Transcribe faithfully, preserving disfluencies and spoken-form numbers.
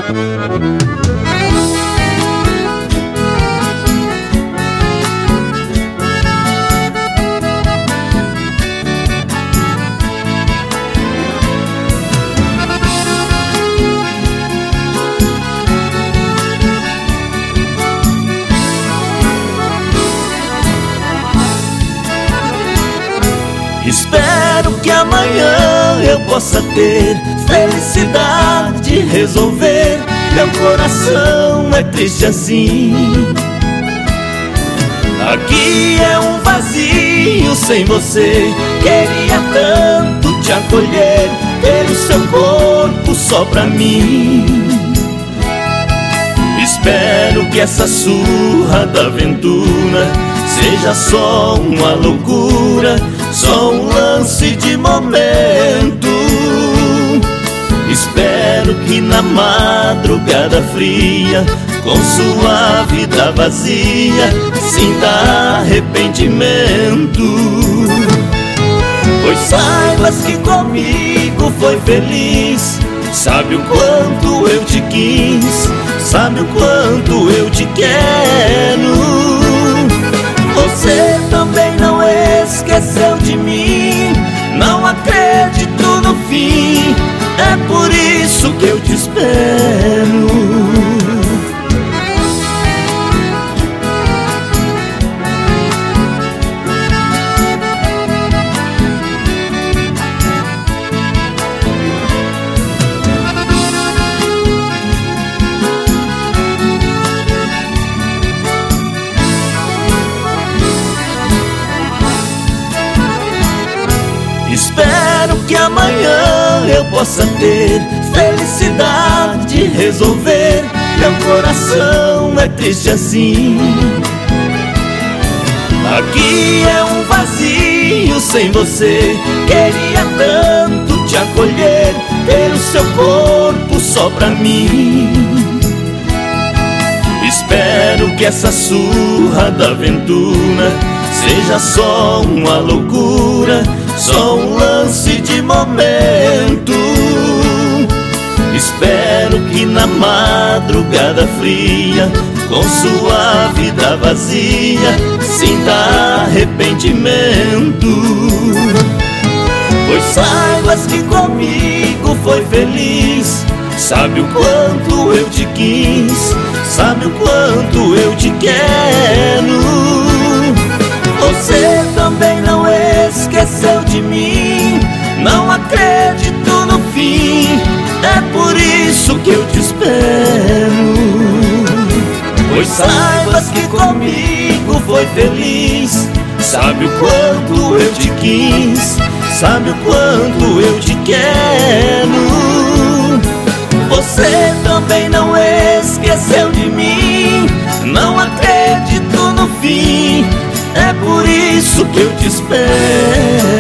Espero que amanhã eu possa ter felicidade de resolver. Meu coração é triste assim. Aqui é um vazio sem você. Queria tanto te acolher, ter o seu corpo só pra mim. Espero que essa surra da aventura seja só uma loucura, só um lance de momento. Espero que na madrugada fria, com sua vida vazia, sinta arrependimento. Pois saibas que comigo foi feliz. Sabe o quanto eu te quis, sabe o quanto eu te quero. Você também não esqueceu de mim, não acredito no fim, é por isso que eu te espero. Espero que amanhã eu possa ter felicidade de resolver. Meu coração é triste assim. Aqui é um vazio sem você. Queria tanto te acolher, ter o seu corpo só pra mim. Espero que essa surra da aventura seja só uma loucura, só um lance de momento. Espero que na madrugada fria, com sua vida vazia, sinta arrependimento. Pois saibas que comigo foi feliz. Sabe o quanto eu te quis, sabe o quanto eu te quero. Você também não esqueceu de mim, não acredito no fim, é por isso que eu te espero. Pois saibas que comigo foi feliz. Sabe o quanto eu te quis, sabe o quanto eu te quero. Você também não esqueceu de mim, não acredito no fim, é por isso que eu te espero.